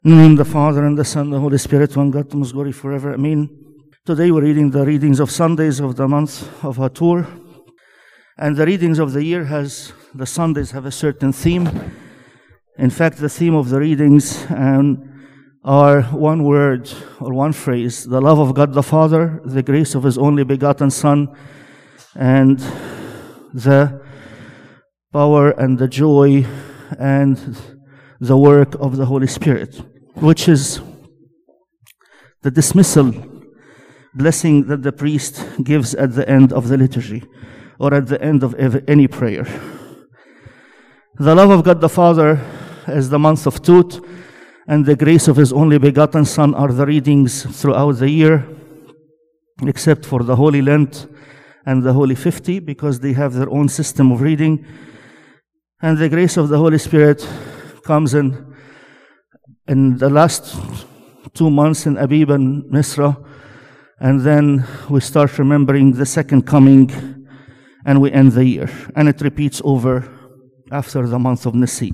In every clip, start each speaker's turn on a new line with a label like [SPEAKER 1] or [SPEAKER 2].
[SPEAKER 1] In the name of the Father, and the Son, and the Holy Spirit, one God, to most glory forever. Amen. Today we're reading the readings of Sundays of the month of Hatur. And the readings of the year the Sundays have a certain theme. In fact, the theme of the readings are one word or one phrase: the love of God the Father, the grace of His only begotten Son, and the power and the joy and the work of the Holy Spirit, which is the dismissal blessing that the priest gives at the end of the liturgy or at the end of any prayer. The love of God the Father is the month of Tut, and the grace of His only begotten Son are the readings throughout the year, except for the Holy Lent and the Holy 50, because they have their own system of reading. And the grace of the Holy Spirit comes in the last 2 months in Abib and Misra, and then we start remembering the second coming, and we end the year. And it repeats over after the month of Nisi.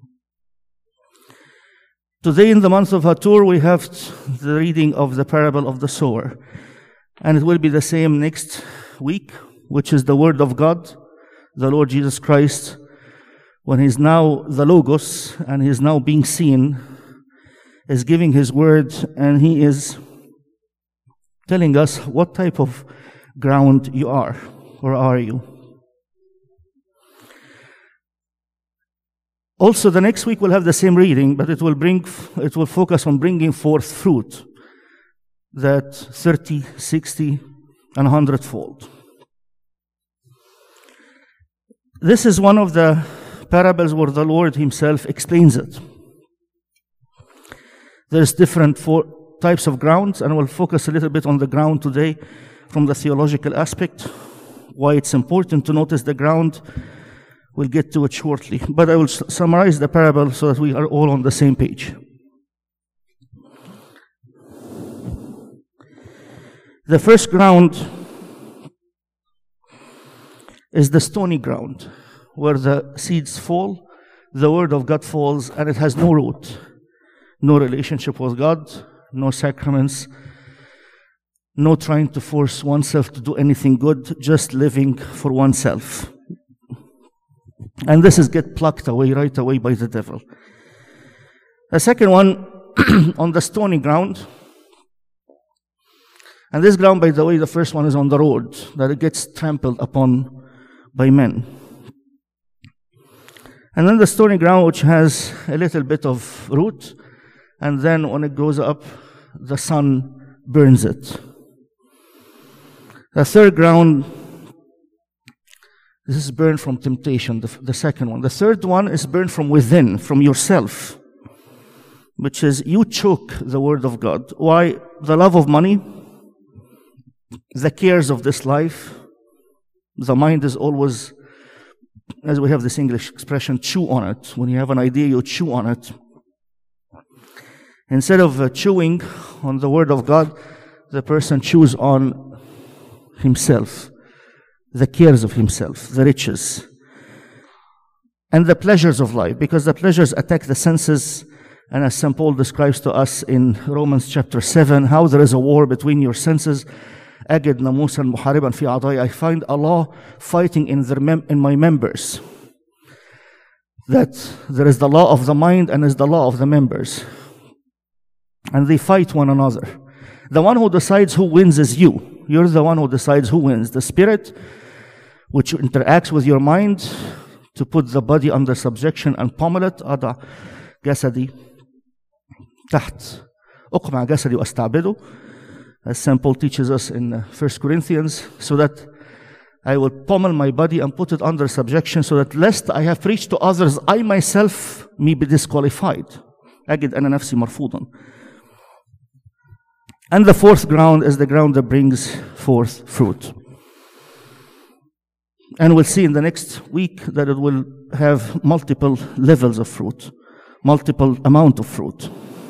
[SPEAKER 1] Today in the month of Hatur, we have the reading of the parable of the sower. And it will be the same next week, which is the Word of God, the Lord Jesus Christ, when He's now the Logos and He's now being seen, is giving His Word, and He is telling us what type of ground you are, or are you. Also, the next week we'll have the same reading, but it will focus on bringing forth fruit, that 30, 60, and 100-fold. This is one of the parables where the Lord Himself explains it. There's different 4 types of grounds, and we'll focus a little bit on the ground today from the theological aspect, why it's important to notice the ground. We'll get to it shortly, but I will summarize the parable so that we are all on the same page. The first ground is the stony ground, where the seeds fall, the Word of God falls, and it has no root, no relationship with God, no sacraments, no trying to force oneself to do anything good, just living for oneself. And this is get plucked away right away by the devil. The second one, on the stony ground. And this ground, by the way, the first one is on the road, that it gets trampled upon by men. And then the stony ground, which has a little bit of root, and then when it goes up, the sun burns it. The third ground, this is burned from temptation, the second one. The third one is burned from within, from yourself, which is you choke the Word of God. Why? The love of money, the cares of this life. The mind is always, as we have this English expression, chew on it. When you have an idea, you chew on it. Instead of chewing on the Word of God, the person chews on himself, the cares of himself, the riches, and the pleasures of life, because the pleasures attack the senses. And as St. Paul describes to us in Romans chapter 7, how there is a war between your senses. أجد ناموسا محاربا في أعضائي. I find Allah fighting in my members. That there is the law of the mind and is the law of the members. And they fight one another. The one who decides who wins is you. You're the one who decides who wins. The spirit, which interacts with your mind to put the body under subjection and pummel it. أضع جسدي تحت أقمع جسدي وأستعبده, as St. Paul teaches us in 1 Corinthians, so that I will pummel my body and put it under subjection, so that lest I have preached to others, I myself may be disqualified. أجد أنا نفسي مرفوضا. And the fourth ground is the ground that brings forth fruit. And we'll see in the next week that it will have multiple levels of fruit, multiple amount of fruit.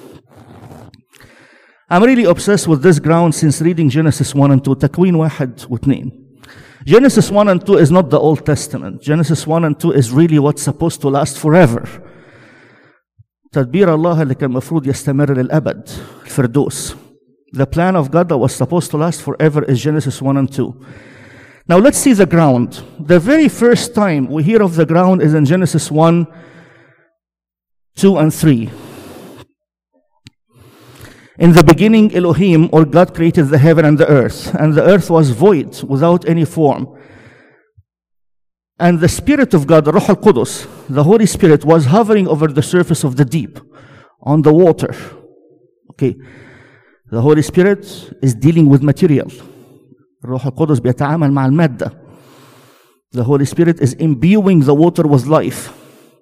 [SPEAKER 1] I'm really obsessed with this ground since reading Genesis 1 and 2. تكوين 1 و2. Genesis 1 and 2 is not the Old Testament. Genesis 1 and 2 is really what's supposed to last forever. تدبير الله اللي كان مفروض يستمر للأبد الفردوس. The plan of God that was supposed to last forever is Genesis 1 and 2. Now let's see the ground. The very first time we hear of the ground is in Genesis 1, 2 and 3. In the beginning, Elohim, or God, created the heaven and the earth was void, without any form. And the Spirit of God, the Ruh al-Qudus, the Holy Spirit, was hovering over the surface of the deep, on the water. Okay. The Holy Spirit is dealing with material. الروح القدس بيتعامل مع المادة. The Holy Spirit is imbuing the water with life.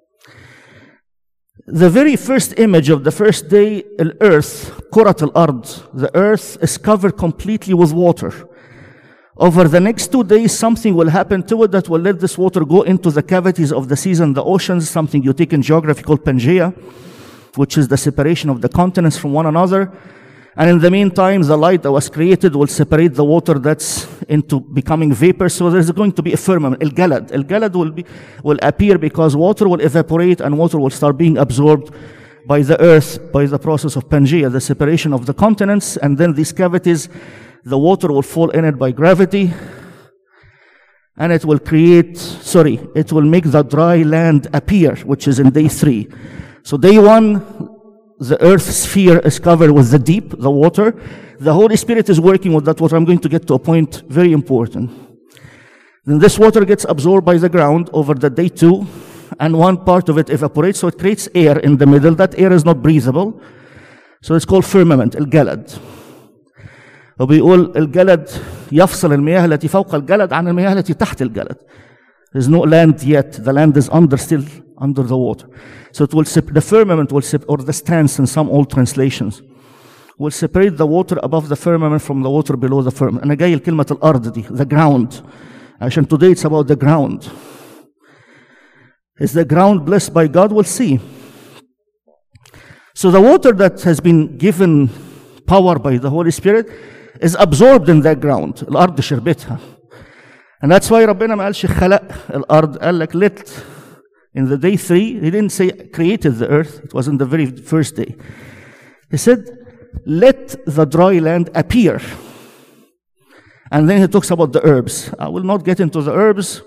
[SPEAKER 1] The very first image of the first day, الأرض, كرة الأرض, the earth is covered completely with water. Over the next 2 days, something will happen to it that will let this water go into the cavities of the seas and the oceans, something you take in geography called Pangaea, which is the separation of the continents from one another. And in the meantime, the light that was created will separate the water that's into becoming vapor. So there's going to be a firmament, الجلد. الجلد will appear because water will evaporate and water will start being absorbed by the earth, by the process of Pangaea, the separation of the continents. And then these cavities, the water will fall in it by gravity. And it will it will make the dry land appear, which is in day 3. So day 1, the earth's sphere is covered with the deep, the water. The Holy Spirit is working with that water. I'm going to get to a point very important. Then this water gets absorbed by the ground over the day 2, and one part of it evaporates, so it creates air in the middle. That air is not breathable, so it's called firmament, الجلد. وبيقول الجلد يفصل المياه التي فوق الجلد عن المياه التي تحت الجلد. There's no land yet. The land is still under the water. So it will the firmament will or the stance in some old translations will separate the water above the firmament from the water below the firmament. أنا جاي لكلمة الأرض دي, the ground. عشان today it's about the ground. Is the ground blessed by God? We'll see. So the water that has been given power by the Holy Spirit is absorbed in that ground. الأرض شربتها. And that's why ربنا ما قالش خلق الأرض, قال لك let. In the day 3, he didn't say created the earth. It was in the very first day. He said, let the dry land appear. And then he talks about the herbs. I will not get into the herbs,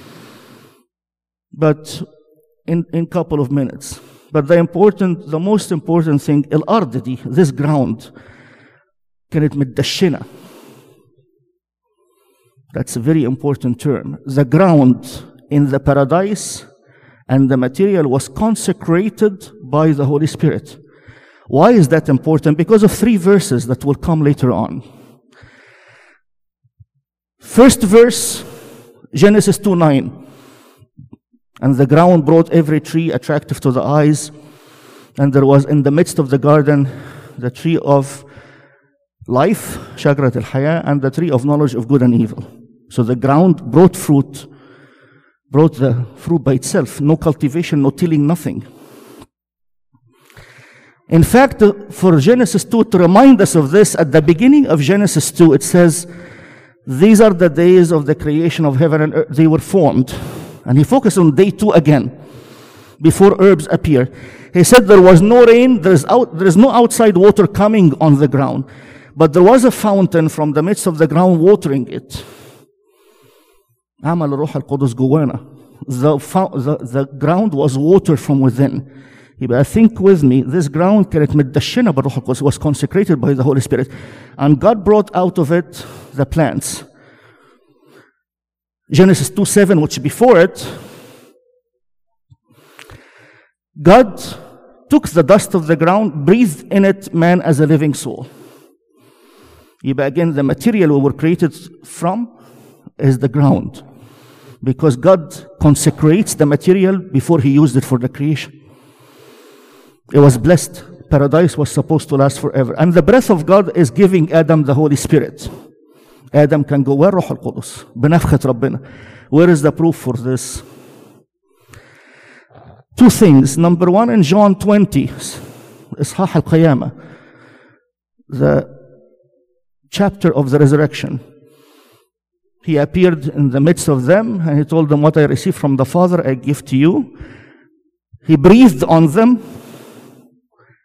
[SPEAKER 1] but in a couple of minutes. But the most important thing, الأرض دي, this ground, كانت متدشنة. That's a very important term. The ground in the paradise and the material was consecrated by the Holy Spirit. Why is that important? Because of 3 verses that will come later on. First verse, Genesis 2:9. And the ground brought every tree attractive to the eyes, and there was in the midst of the garden the tree of life, شجرة الحياة, and the tree of knowledge of good and evil. So the ground brought the fruit by itself. No cultivation, no tilling, nothing. In fact, for Genesis 2, to remind us of this, at the beginning of Genesis 2, it says, these are the days of the creation of heaven and earth. They were formed. And he focused on day 2 again, before herbs appear. He said there was no rain, there is no outside water coming on the ground, but there was a fountain from the midst of the ground watering it. عمل الروح القدس جوانا. The ground was water from within. يبقى think with me, this ground كانت متدشنة بالروح القدس, was consecrated by the Holy Spirit, and God brought out of it the plants. Genesis 2:7, which before it, God took the dust of the ground, breathed in it man as a living soul. يبقى again, the material we were created from is the ground, because God consecrates the material before he used it for the creation. It was blessed. Paradise was supposed to last forever. And the breath of God is giving Adam the Holy Spirit. Adam كان جواه الروح القدس بنفخة ربنا. Where is the proof for this? 2 things. Number 1, in John 20, إصحاح القيامة, the chapter of the resurrection. He appeared in the midst of them, and he told them, what I received from the Father, I give to you. He breathed on them.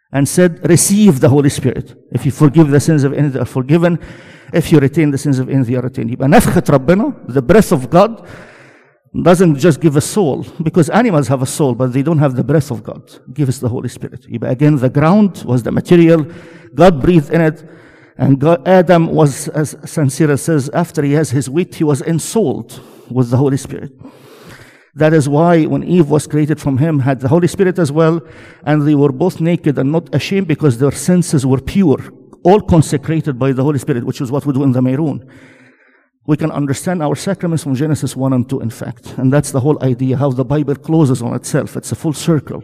[SPEAKER 1] and said, receive the Holy Spirit. If you forgive the sins of any, they are forgiven. If you retain the sins of any, they are retained. يبقى نفخة ربنا, the breath of God, doesn't just give a soul, because animals have a soul, but they don't have the breath of God. It gives the Holy Spirit. يبقى again, the ground was the material. God breathed in it. And Adam was, as Sansira says, after he has his wheat, he was ensouled with the Holy Spirit. That is why when Eve was created from him, had the Holy Spirit as well, and they were both naked and not ashamed because their senses were pure, all consecrated by the Holy Spirit, which is what we do in the Meirun. We can understand our sacraments from Genesis 1 and 2, in fact. And that's the whole idea, how the Bible closes on itself. It's a full circle.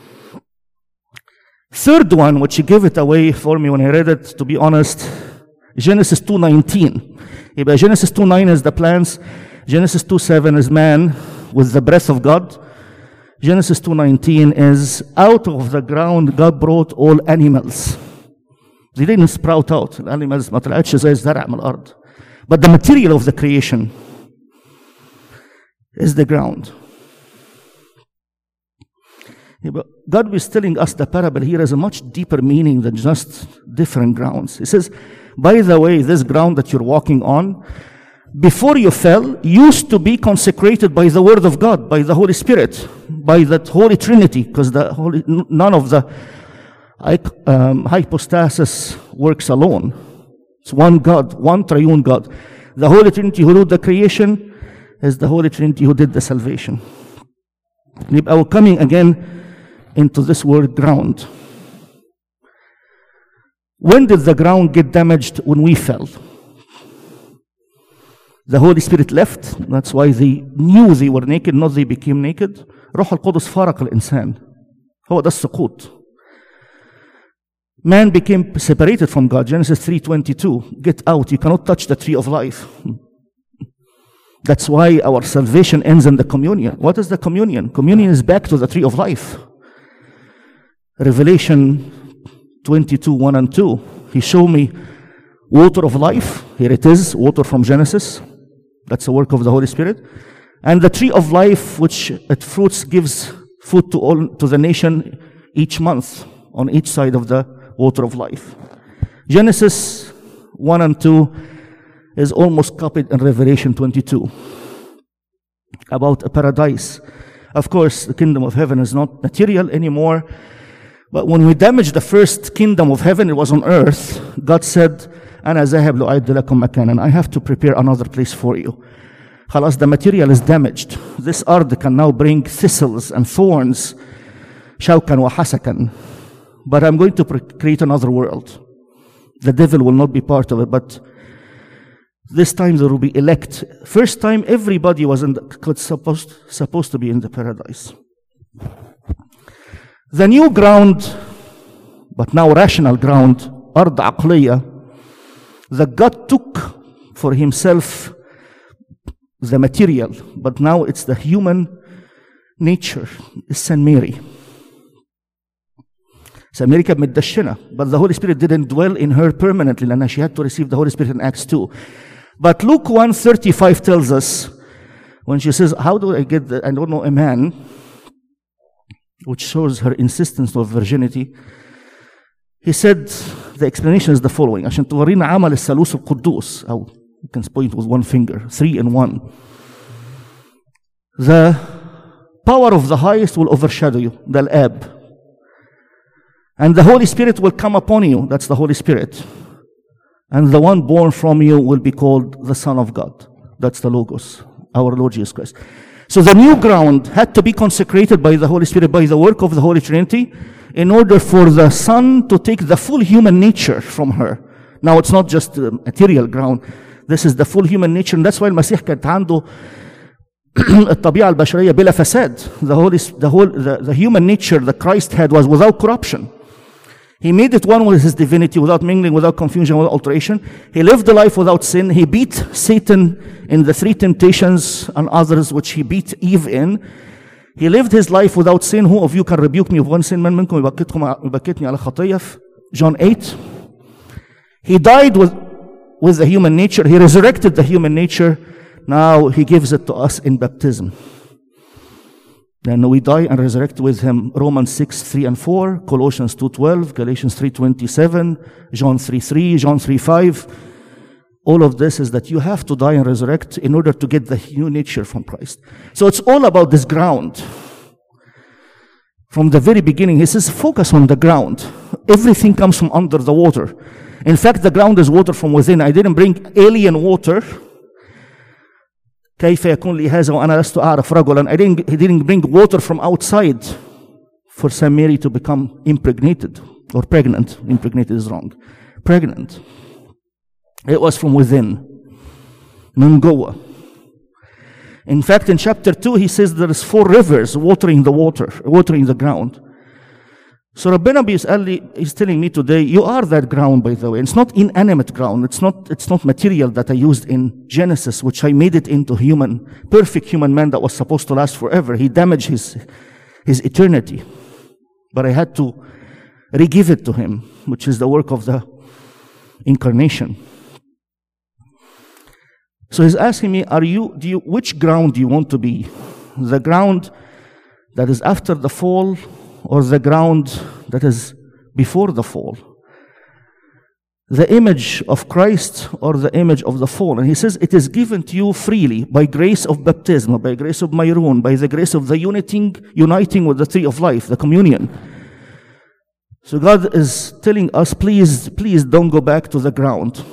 [SPEAKER 1] Third one, which you gave it away for me when I read it, to be honest, Genesis 2:19. Genesis 2:9 is the plants. Genesis 2:7 is man with the breath of God. Genesis 2:19 is out of the ground God brought all animals. They didn't sprout out. Animals ما طلعتش زي الزرع من الأرض. But the material of the creation is the ground. God is telling us the parable here has a much deeper meaning than just different grounds. He says, by the way, this ground that you're walking on, before you fell, used to be consecrated by the Word of God, by the Holy Spirit, by the Holy Trinity, because none of the hypostasis works alone. It's one God, one triune God. The Holy Trinity who did the creation is the Holy Trinity who did the salvation. We're coming again into this word ground. When did the ground get damaged? When we fell. The Holy Spirit left. That's why they knew they were naked, not they became naked. روح القدس فارق الإنسان. هو ده السقوط. Man became separated from God. Genesis 3:22. Get out. You cannot touch the tree of life. That's why our salvation ends in the communion. What is the communion? Communion is back to the tree of life. Revelation 22:1 and 2. He showed me water of life. Here it is, water from Genesis. That's the work of the Holy Spirit. And the tree of life, which it fruits, gives food to the nation each month on each side of the water of life. Genesis 1 and 2 is almost copied in Revelation 22 about a paradise. Of course, the kingdom of heaven is not material anymore. But when we damaged the first kingdom of heaven, it was on earth. God said, أنا ذاهب لأعد لكم مكانا. I have to prepare another place for you. خلاص, the material is damaged. This earth can now bring thistles and thorns, شوكا وحسكا. But I'm going to create another world. The devil will not be part of it, but this time there will be elect. First time everybody was supposed to be in the paradise. The new ground, but now rational ground, أرض عقلية, that God took for himself the material, but now it's the human nature, is St. Mary. St. Mary كانت متدشنة, but the Holy Spirit didn't dwell in her permanently, لأن she had to receive the Holy Spirit in Acts 2. But Luke 1:35 tells us, when she says, how do I get I don't know a man, which shows her insistence of virginity, he said, the explanation is the following, عشان تورينا عمل الثالوث القدوس, أو you can point with one finger, 3 in 1. The power of the highest will overshadow you, the Al-Ab. And the Holy Spirit will come upon you, that's the Holy Spirit. And the one born from you will be called the Son of God. That's the Logos, our Lord Jesus Christ. So the new ground had to be consecrated by the Holy Spirit, by the work of the Holy Trinity, in order for the Son to take the full human nature from her. Now it's not just the material ground. This is the full human nature. And that's why المسيح كانت عنده الطبيعة البشرية بلا فساد. The human nature that Christ had was without corruption. He made it one with his divinity, without mingling, without confusion, without alteration. He lived a life without sin. He beat Satan in the 3 temptations and others which he beat Eve in. He lived his life without sin. Who of you can rebuke me of one sin? من منكم يبكتني على خطية. John 8. He died with the human nature. He resurrected the human nature. Now he gives it to us in baptism. Then we die and resurrect with him. Romans 6:3-4, Colossians 2:12, Galatians 3:27, John 3:3, John 3:5. All of this is that you have to die and resurrect in order to get the new nature from Christ. So it's all about this ground. From the very beginning, he says, focus on the ground. Everything comes from under the water. In fact, the ground is water from within. I didn't bring alien water. كيف يكون لي هذا وأنا لست أعرف رجلا. He didn't bring water from outside for Saint Mary to become impregnated or pregnant. Impregnated is wrong. Pregnant. It was from within. من جوه. In fact, in chapter 2, he says there is 4 rivers watering the water, watering the ground. So Rabbina is telling me today, you are that ground, by the way. It's not inanimate ground. It's not material that I used in Genesis, which I made it into perfect human man that was supposed to last forever. He damaged his eternity. But I had to re-give it to him, which is the work of the incarnation. So he's asking me, which ground do you want to be? The ground that is after the fall, or the ground that is before the fall? The image of Christ or the image of the fall? And he says, it is given to you freely by grace of baptism, by grace of Mayroon, by the grace of the uniting with the tree of life, the communion. So God is telling us, please don't go back to the ground.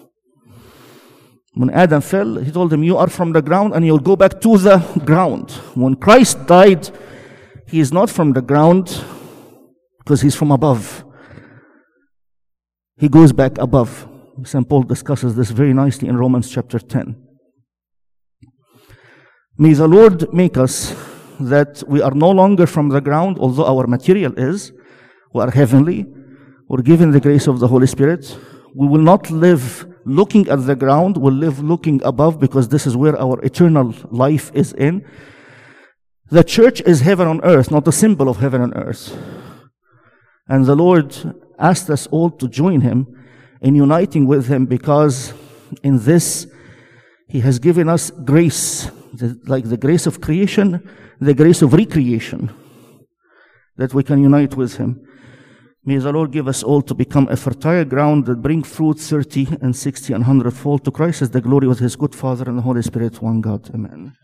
[SPEAKER 1] When Adam fell, he told him, you are from the ground and you'll go back to the ground. When Christ died, he is not from the ground because he's from above. He goes back above. St. Paul discusses this very nicely in Romans chapter 10. May the Lord make us that we are no longer from the ground, although our material is. We are heavenly. We're given the grace of the Holy Spirit. We will not live looking at the ground. We'll live looking above, because this is where our eternal life is in. The church is heaven on earth, not a symbol of heaven on earth. And the Lord asked us all to join him in uniting with him, because in this he has given us grace, like the grace of creation, the grace of recreation, that we can unite with him. May the Lord give us all to become a fertile ground that bring fruit 30 and 60 and 100-fold. To Christ is the glory with his good Father and the Holy Spirit, one God. Amen.